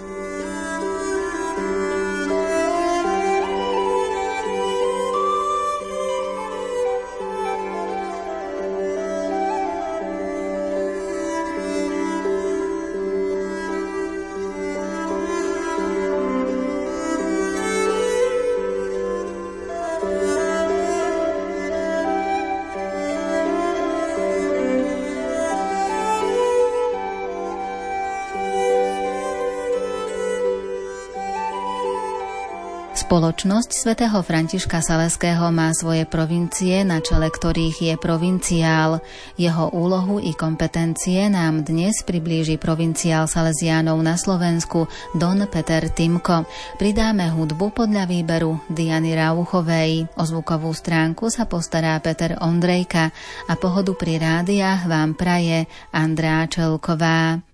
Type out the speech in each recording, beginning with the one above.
Spoločnosť svätého Františka Saleského má svoje provincie, na čele ktorých je provinciál. Jeho úlohu i kompetencie nám dnes priblíži provinciál Salesiánov na Slovensku Don Peter Timko. Pridáme hudbu podľa výberu Diany Rauchovej. O zvukovú stránku sa postará Peter Ondrejka a pohodu pri rádiách vám praje Andrea Čelková.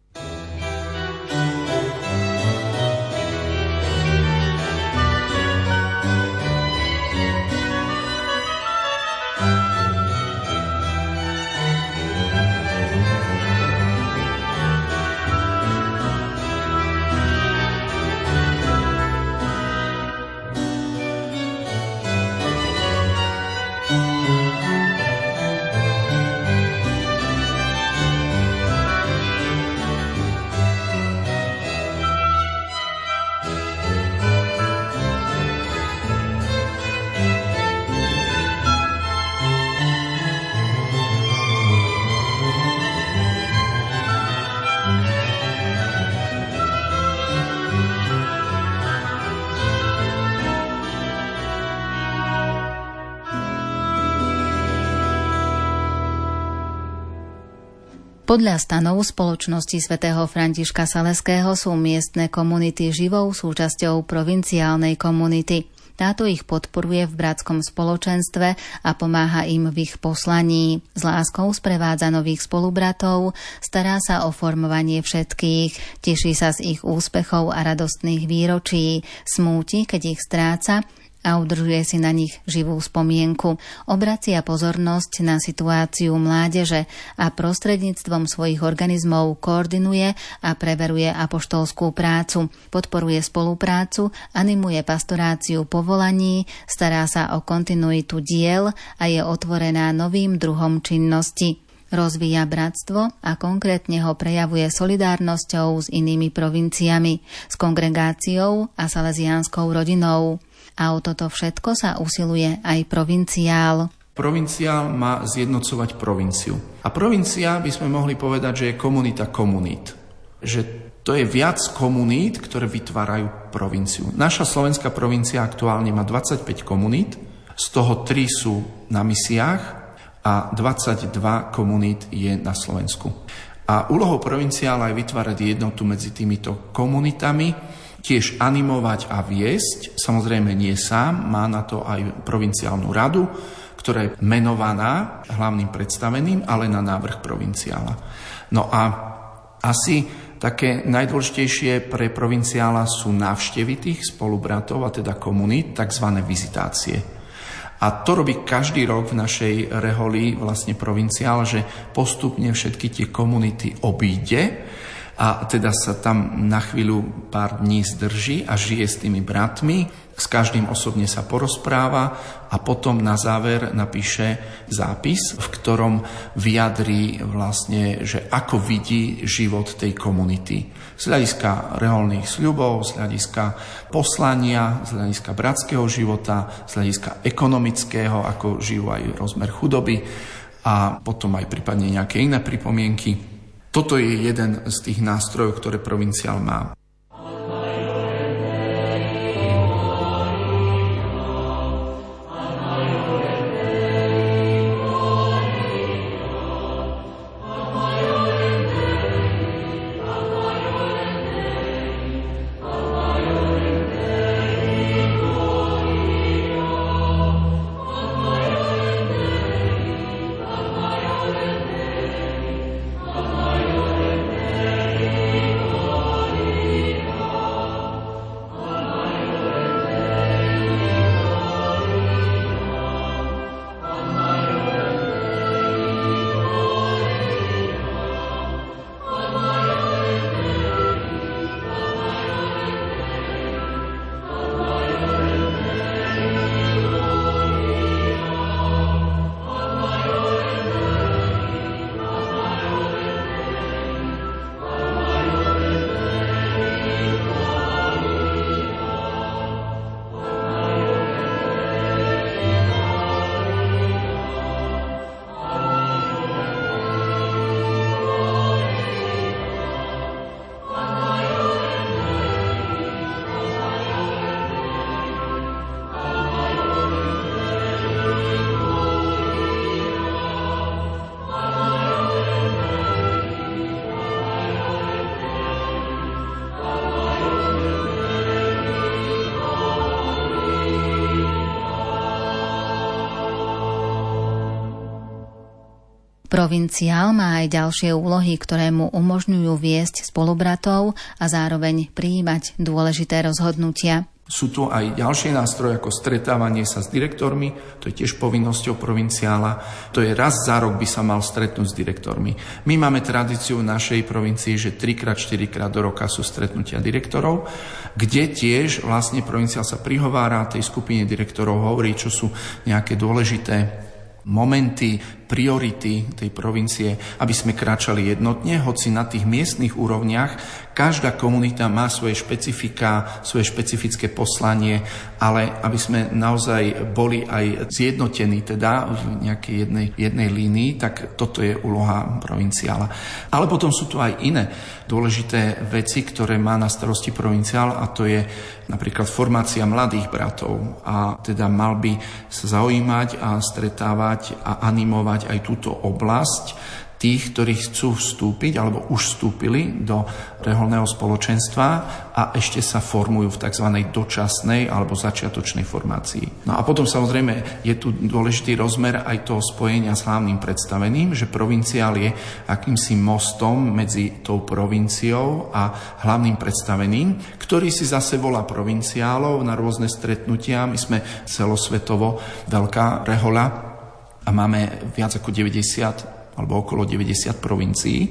Podľa stanov spoločnosti svätého Františka Saleského sú miestne komunity živou súčasťou provinciálnej komunity. Táto ich podporuje v bratskom spoločenstve a pomáha im v ich poslaní. S láskou sprevádza nových spolubratov, stará sa o formovanie všetkých, teší sa z ich úspechov a radostných výročí, smúti, keď ich stráca, a udržuje si na nich živú spomienku. Obracia pozornosť na situáciu mládeže a prostredníctvom svojich organizmov koordinuje a preveruje apoštolskú prácu, podporuje spoluprácu, animuje pastoráciu povolaní, stará sa o kontinuitu diel a je otvorená novým druhom činnosti. Rozvíja bratstvo a konkrétne ho prejavuje solidárnosťou s inými provinciami, s kongregáciou a salesiánskou rodinou. A o toto všetko sa usiluje aj provinciál. Provinciál má zjednocovať provinciu. A provincia by sme mohli povedať, že je komunita komunít. Že to je viac komunít, ktoré vytvárajú provinciu. Naša slovenská provincia aktuálne má 25 komunít, z toho 3 sú na misiách a 22 komunít je na Slovensku. A úlohou provinciála je vytvárať jednotu medzi týmito komunitami, tiež animovať a viesť, samozrejme nie sám, má na to aj provinciálnu radu, ktorá je menovaná hlavným predstaveným, ale na návrh provinciála. No a asi také najdôležitejšie pre provinciála sú návštevy tých spolubratov, a teda komunít, tzv. Vizitácie. A to robí každý rok v našej reholi vlastne provinciál, že postupne všetky tie komunity obíde, a teda sa tam na chvíľu pár dní zdrží a žije s tými bratmi, s každým osobne sa porozpráva a potom na záver napíše zápis, v ktorom vyjadrí vlastne, že ako vidí život tej komunity. Z hľadiska reholných sľubov, z hľadiska poslania, z hľadiska bratského života, z hľadiska ekonomického, ako žijú aj rozmer chudoby a potom aj prípadne nejaké iné pripomienky. Toto je jeden z tých nástrojov, ktoré provinciál má. Provinciál má aj ďalšie úlohy, ktoré mu umožňujú viesť spolubratov a zároveň prijímať dôležité rozhodnutia. Sú tu aj ďalšie nástroje ako stretávanie sa s direktormi, to je tiež povinnosťou provinciála. To je raz za rok by sa mal stretnúť s direktormi. My máme tradíciu v našej provincii, že 3-4 do roka sú stretnutia direktorov, kde tiež vlastne provinciál sa prihovára tej skupine direktorov, hovorí, čo sú nejaké dôležité momenty, priority tej provincie, aby sme kráčali jednotne, hoci na tých miestnych úrovniach každá komunita má svoje špecifika, svoje špecifické poslanie, ale aby sme naozaj boli aj zjednotení teda v nejakej jednej línii, tak toto je úloha provinciála. Ale potom sú tu aj iné dôležité veci, ktoré má na starosti provinciál, a to je napríklad formácia mladých bratov, a teda mal by sa zaujímať a stretávať a animovať aj túto oblasť tých, ktorí chcú vstúpiť alebo už vstúpili do reholného spoločenstva a ešte sa formujú v tzv. Dočasnej alebo začiatočnej formácii. No a potom samozrejme je tu dôležitý rozmer aj toho spojenia s hlavným predstaveným, že provinciál je akýmsi mostom medzi tou provinciou a hlavným predstaveným, ktorý si zase volá provinciálov na rôzne stretnutia. My sme celosvetovo veľká rehoľa a máme viac ako 90 alebo okolo 90 provincií,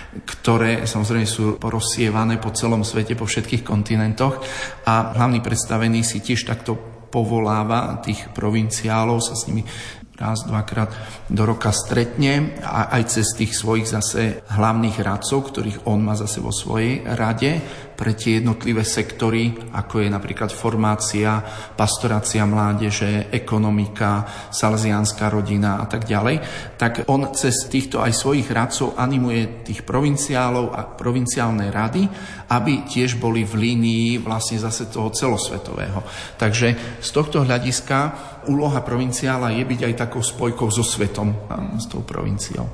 ktoré samozrejme sú porozsievané po celom svete, po všetkých kontinentoch, a hlavný predstavený si tiež takto povoláva tých provinciálov, sa s nimi raz, dvakrát do roka stretne a aj cez tých svojich zase hlavných radcov, ktorých on má zase vo svojej rade pre tie jednotlivé sektory, ako je napríklad formácia, pastorácia mládeže, ekonomika, salesiánska rodina a tak ďalej, tak on cez týchto aj svojich radcov animuje tých provinciálov a provinciálne rady, aby tiež boli v línii vlastne zase toho celosvetového. Takže z tohto hľadiska úloha provinciála je byť aj takou spojkou so svetom, s tou provinciou.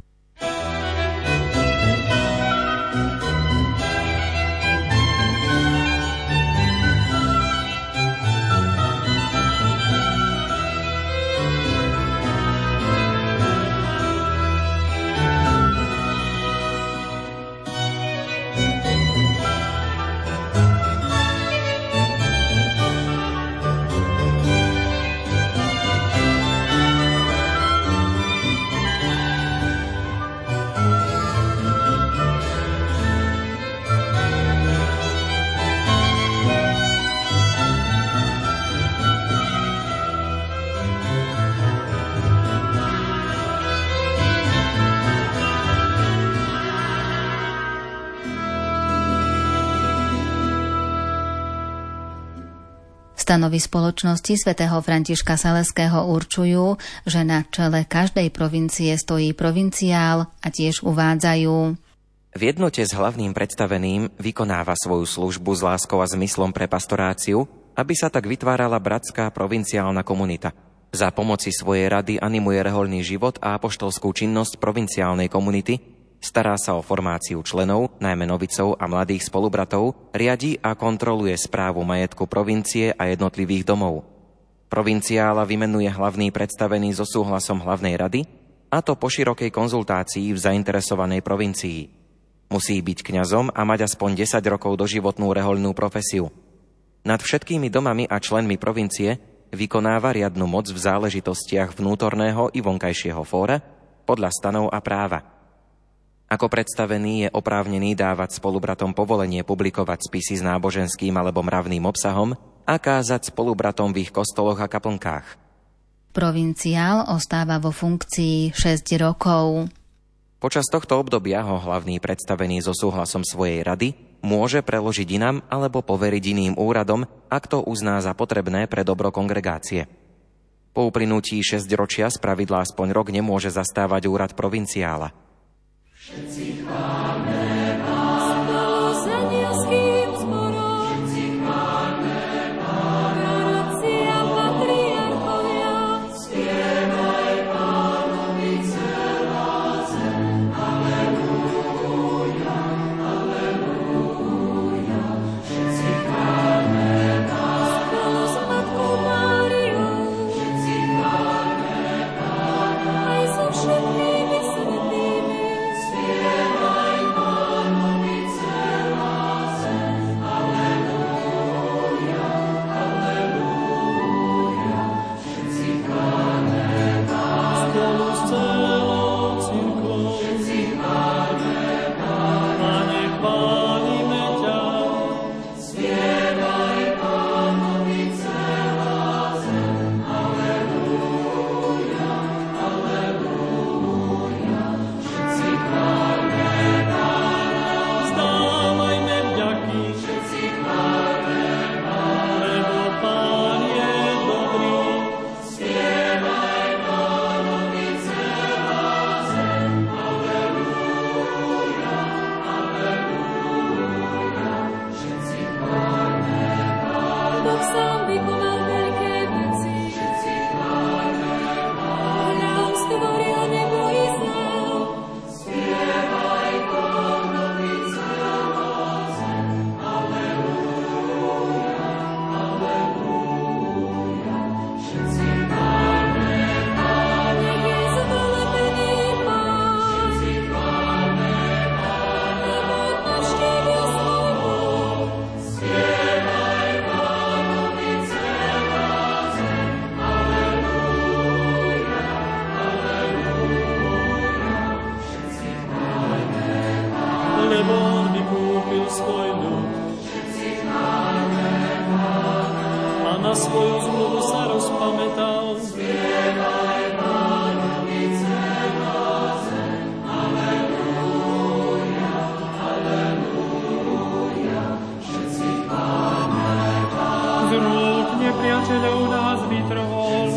Stanovy spoločnosti svätého Františka Saleského určujú, že na čele každej provincie stojí provinciál, a tiež uvádzajú: v jednote s hlavným predstaveným vykonáva svoju službu s láskou a zmyslom pre pastoráciu, aby sa tak vytvárala bratská provinciálna komunita. Za pomoci svojej rady animuje rehoľný život a apoštolskú činnosť provinciálnej komunity, stará sa o formáciu členov, najmä novicov a mladých spolubratov, riadi a kontroluje správu majetku provincie a jednotlivých domov. Provinciála vymenuje hlavný predstavený so súhlasom hlavnej rady, a to po širokej konzultácii v zainteresovanej provincii. Musí byť kňazom a mať aspoň 10 rokov doživotnú rehoľnú profesiu. Nad všetkými domami a členmi provincie vykonáva riadnu moc v záležitostiach vnútorného i vonkajšieho fóra podľa stanov a práva. Ako predstavený je oprávnený dávať spolubratom povolenie publikovať spisy s náboženským alebo mravným obsahom a kázať spolubratom v ich kostoloch a kaplnkách. Provinciál ostáva vo funkcii 6 rokov. Počas tohto obdobia ho hlavný predstavený so súhlasom svojej rady môže preložiť inám alebo poveriť iným úradom, ak to uzná za potrebné pre dobro kongregácie. Po uplynutí 6 ročia spravidla aspoň rok nemôže zastávať úrad provinciála. Všetci chváľme Pána, anielským zborom. Všetci chváľme Pána, proroci a patriarchovia. Spievaj Pánovi celá zem. Aleluja, aleluja. Všetci chváľme Pána, spolu s Matkou Máriou. Všetci chváľme Pána, aj so všetkými svätými. svoju zmluvu sa rozpamätal. Spievaj Pánovi celá zem, Aleluja, Aleluja, všetci chválme Pána. Z rúk nepriateľov nás vytrhol,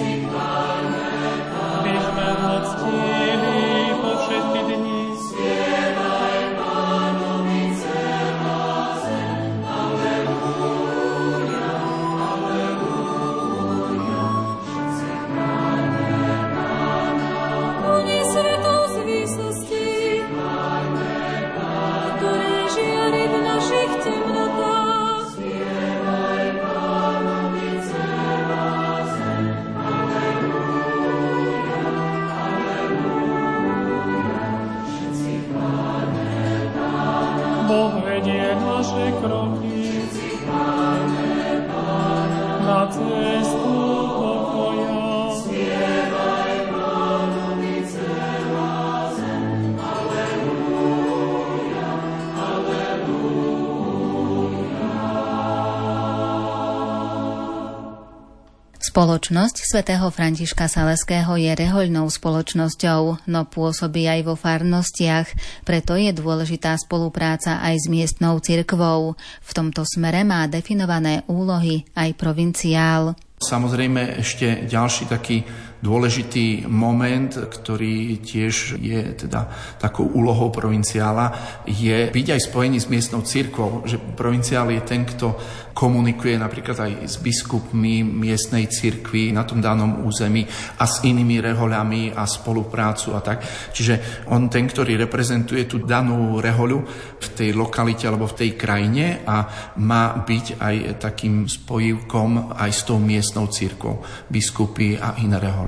by sme ho ctili po všetky dni. Spievaj Pánovi celá zem, Aleluja, Aleluja, všetci chválme Pána. Oni svetlo z výsosti, ktorý žiari v našich temnotách. Spievaj Pánovi celá zem, Aleluja, Aleluja, všetci chválme Pána. Boh vedie naše kroky na cestu pokoja. Spievaj Pánovi celá zem, Aleluja, Spoločnosť svätého Františka Saleského je rehoľnou spoločnosťou, no pôsobí aj vo farnostiach, preto je dôležitá spolupráca aj s miestnou cirkvou. V tomto smere má definované úlohy aj provinciál. Samozrejme ešte ďalší taký dôležitý moment, ktorý tiež je teda takou úlohou provinciála, je byť aj spojený s miestnou cirkvou, že provinciál je ten, kto komunikuje napríklad aj s biskupmi miestnej cirkvi na tom danom území a s inými rehoľami a spoluprácu a tak. Čiže on ten, ktorý reprezentuje tú danú rehoľu v tej lokalite alebo v tej krajine a má byť aj takým spojivkom aj s tou miestnou cirkvou, biskupy a iné rehole.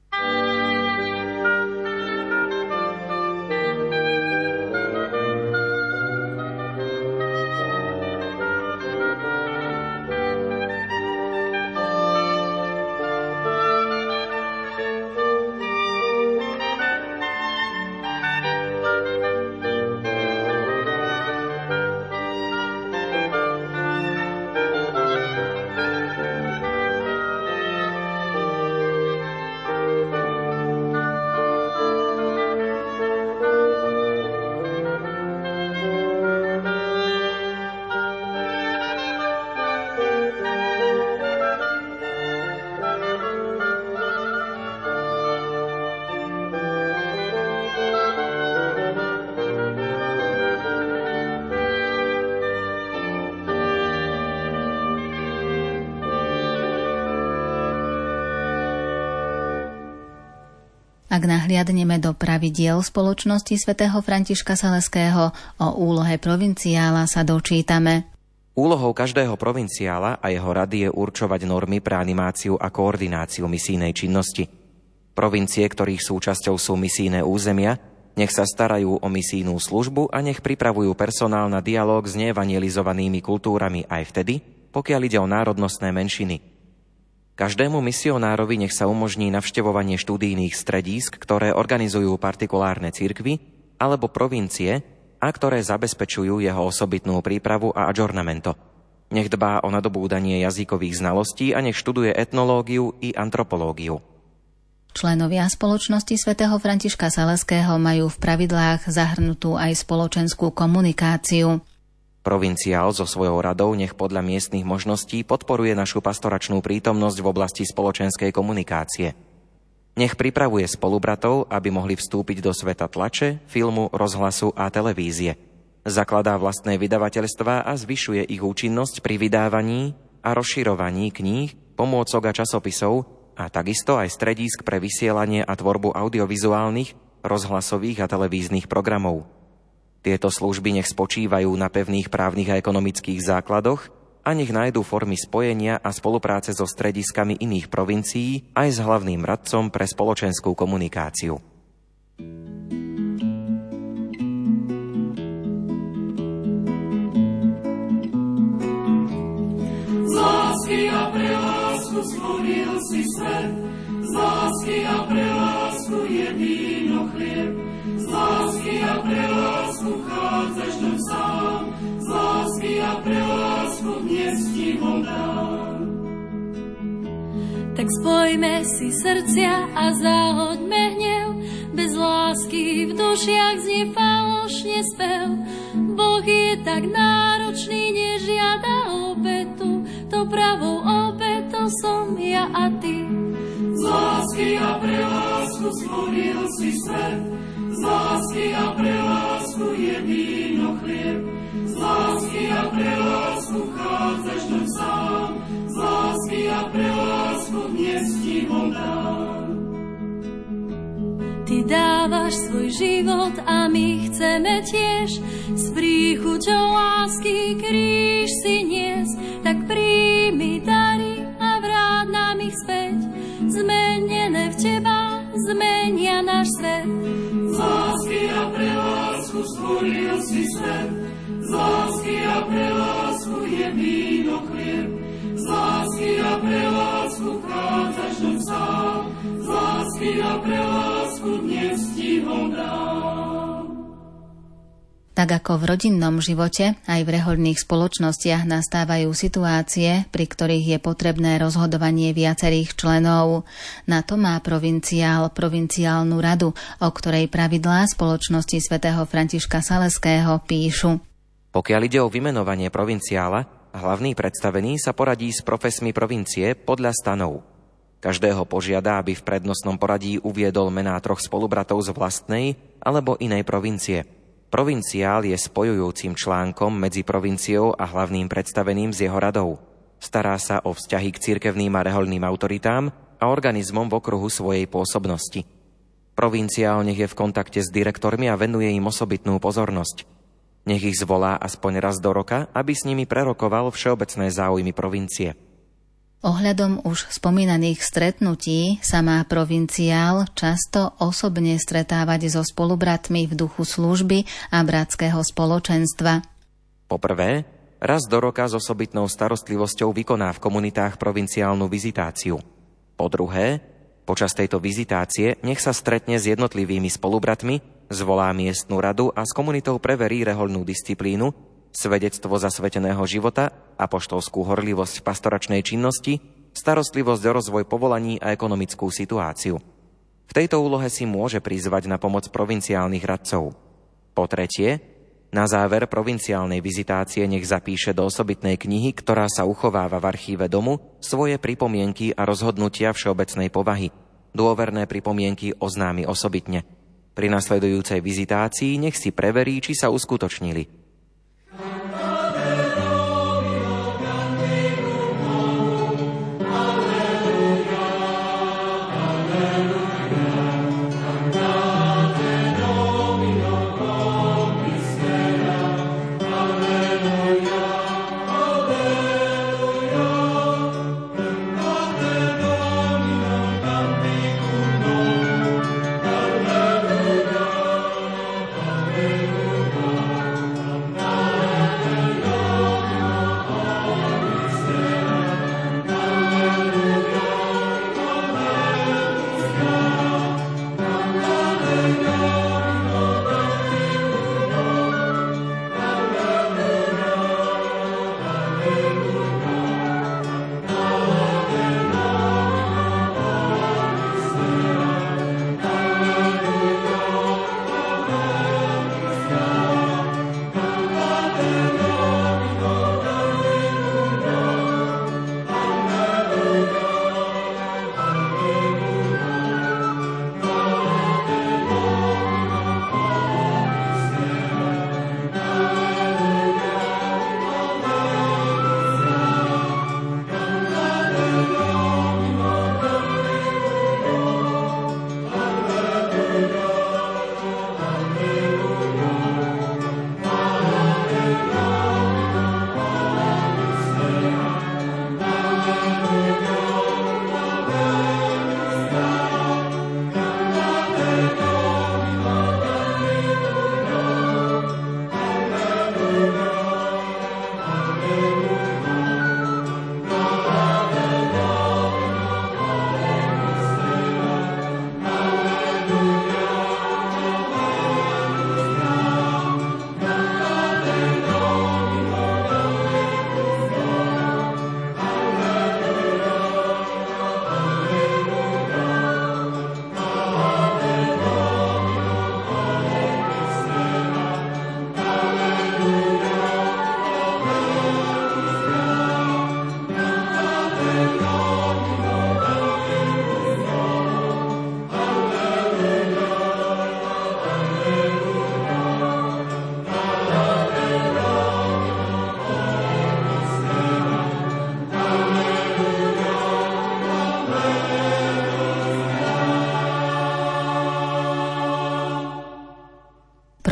Ak nahliadneme do pravidiel spoločnosti svätého Františka Saleského, o úlohe provinciála sa dočítame. Úlohou každého provinciála a jeho rady je určovať normy pre animáciu a koordináciu misijnej činnosti. Provincie, ktorých súčasťou sú misijné územia, nech sa starajú o misijnú službu a nech pripravujú personál na dialóg s neevangelizovanými kultúrami aj vtedy, pokiaľ ide o národnostné menšiny. Každému misionárovi nech sa umožní navštevovanie študijných stredísk, ktoré organizujú partikulárne cirkvy alebo provincie a ktoré zabezpečujú jeho osobitnú prípravu a adžornamento. Nech dbá o nadobúdanie jazykových znalostí a nech študuje etnológiu i antropológiu. Členovia spoločnosti svätého Františka Saleského majú v pravidlách zahrnutú aj spoločenskú komunikáciu. Provinciál so svojou radou nech podľa miestnych možností podporuje našu pastoračnú prítomnosť v oblasti spoločenskej komunikácie. Nech pripravuje spolubratov, aby mohli vstúpiť do sveta tlače, filmu, rozhlasu a televízie. Zakladá vlastné vydavateľstvá a zvyšuje ich účinnosť pri vydávaní a rozširovaní kníh, pomôcok a časopisov a takisto aj stredísk pre vysielanie a tvorbu audiovizuálnych, rozhlasových a televíznych programov. Tieto služby nech spočívajú na pevných právnych a ekonomických základoch a nech nájdú formy spojenia a spolupráce so strediskami iných provincií aj s hlavným radcom pre spoločenskú komunikáciu. Z lásky a pre lásku stvoril si svet, z lásky a pre lásku je víno chlieb. Z lásky a pre lásku chádzaš dom sám, z lásky a pre lásku dnes ti ho dám. Tak spojme si srdcia a zahoďme hnev, bez lásky v dušiach znie falošne spev. Boh je tak náročný, nežiada obetu, to pravou obetou som ja a ty. Z lásky a pre lásku stvoril si svet, z lásky a pre lásku je víno chlieb, z lásky a pre lásku vchádzaš doň sám, z lásky a pre lásku dnes ti ho dám. Ty dávaš svoj život a my chceme tiež s príchuťou lásky kríž si niesť, tak príjmi dary a vráť nám ich späť. Zmenené v teba zmenia náš svet. Z lásky a pre lásku stvoril si svet, z lásky a pre lásku je víno chlieb, z lásky a pre lásku vchádzaš doň sám, z lásky a pre lásku dnes ti ho dám. Tak ako v rodinnom živote, aj v rehoľných spoločnostiach nastávajú situácie, pri ktorých je potrebné rozhodovanie viacerých členov. Na to má provinciálnu radu, o ktorej pravidlá spoločnosti svätého Františka Saleského píšu. Pokiaľ ide o vymenovanie provinciála, hlavný predstavený sa poradí s profesmi provincie podľa stanov. Každého požiada, aby v prednostnom poradí uviedol mená 3 spolubratov z vlastnej alebo inej provincie. Provinciál je spojujúcim článkom medzi provinciou a hlavným predstaveným z jeho radou. Stará sa o vzťahy k cirkevným a rehoľným autoritám a organizmom v okruhu svojej pôsobnosti. Provinciál nech je v kontakte s direktormi a venuje im osobitnú pozornosť. Nech ich zvolá aspoň raz do roka, aby s nimi prerokoval všeobecné záujmy provincie. Ohľadom už spomínaných stretnutí sa má provinciál často osobne stretávať so spolubratmi v duchu služby a bratského spoločenstva. Poprvé, raz do roka s osobitnou starostlivosťou vykoná v komunitách provinciálnu vizitáciu. Po druhé, počas tejto vizitácie nech sa stretne s jednotlivými spolubratmi, zvolá miestnu radu a s komunitou preverí rehoľnú disciplínu, svedectvo zasveteného života, apoštolskú horlivosť v pastoračnej činnosti, starostlivosť o rozvoj povolaní a ekonomickú situáciu. V tejto úlohe si môže prizvať na pomoc provinciálnych radcov. Po tretie, na záver provinciálnej vizitácie nech zapíše do osobitnej knihy, ktorá sa uchováva v archíve domu, svoje pripomienky a rozhodnutia všeobecnej povahy. Dôverné pripomienky oznámi osobitne. Pri nasledujúcej vizitácii nech si preverí, či sa uskutočnili.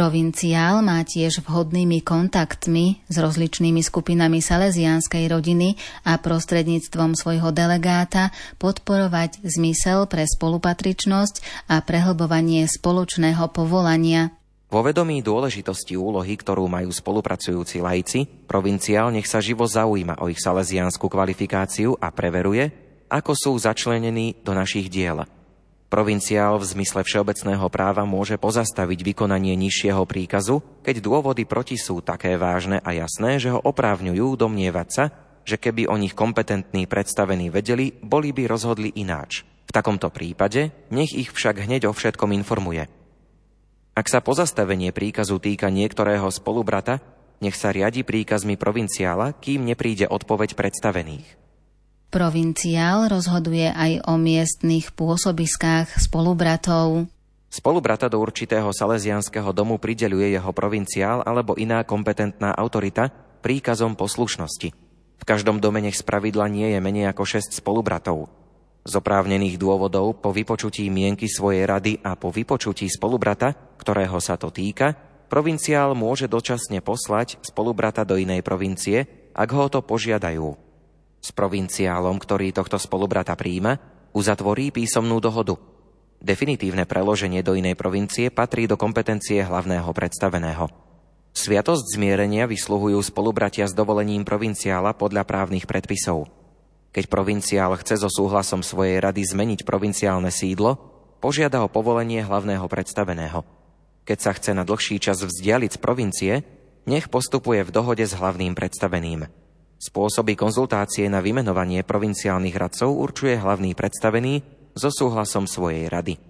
Provinciál má tiež vhodnými kontaktmi s rozličnými skupinami salesianskej rodiny a prostredníctvom svojho delegáta podporovať zmysel pre spolupatričnosť a prehlbovanie spoločného povolania. Vo vedomí dôležitosti úlohy, ktorú majú spolupracujúci laici, provinciál nech sa živo zaujíma o ich salesiánsku kvalifikáciu a preveruje, ako sú začlenení do našich diel. Provinciál v zmysle všeobecného práva môže pozastaviť vykonanie nižšieho príkazu, keď dôvody proti sú také vážne a jasné, že ho oprávňujú domnievať sa, že keby o nich kompetentní predstavení vedeli, boli by rozhodli ináč. V takomto prípade nech ich však hneď o všetkom informuje. Ak sa pozastavenie príkazu týka niektorého spolubrata, nech sa riadi príkazmi provinciála, kým nepríde odpoveď predstavených. Provinciál rozhoduje aj o miestnych pôsobiskách spolubratov. Spolubrata do určitého salesianskeho domu prideľuje jeho provinciál alebo iná kompetentná autorita príkazom poslušnosti. V každom dome nech spravidla nie je menej ako 6 spolubratov. Z oprávnených dôvodov po vypočutí mienky svojej rady a po vypočutí spolubrata, ktorého sa to týka, provinciál môže dočasne poslať spolubrata do inej provincie, ak ho to požiadajú. S provinciálom, ktorý tohto spolubrata prijíma, uzatvorí písomnú dohodu. Definitívne preloženie do inej provincie patrí do kompetencie hlavného predstaveného. Sviatosť zmierenia vysluhujú spolubratia s dovolením provinciála podľa právnych predpisov. Keď provinciál chce so súhlasom svojej rady zmeniť provinciálne sídlo, požiada o povolenie hlavného predstaveného. Keď sa chce na dlhší čas vzdialiť z provincie, nech postupuje v dohode s hlavným predstaveným. Spôsoby konzultácie na vymenovanie provinciálnych radcov určuje hlavný predstavený so súhlasom svojej rady.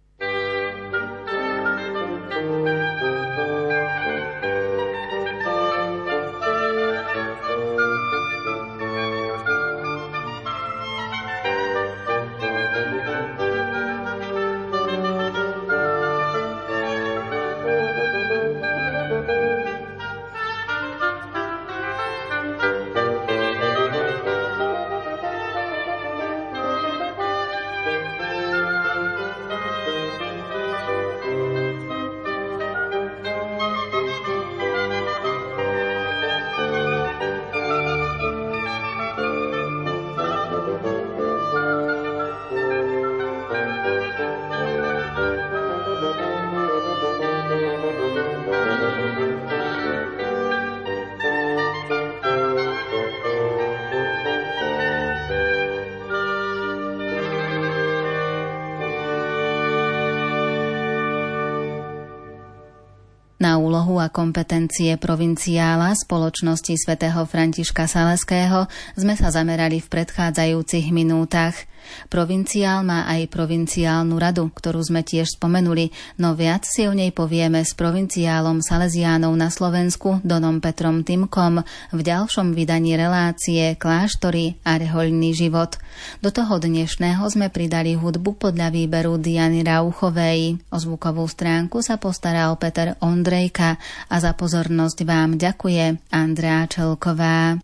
Na úlohu a kompetencie provinciála spoločnosti svätého Františka Saleského sme sa zamerali v predchádzajúcich minútach. Provinciál má aj provinciálnu radu, ktorú sme tiež spomenuli, no viac si o nej povieme s provinciálom Salesiánov na Slovensku Donom Petrom Timkom v ďalšom vydaní relácie Kláštory a rehoľný život. Do toho dnešného sme pridali hudbu podľa výberu Diany Rauchovej. O zvukovú stránku sa postaral Peter Ondrejka a za pozornosť vám ďakuje Andrea Čelková.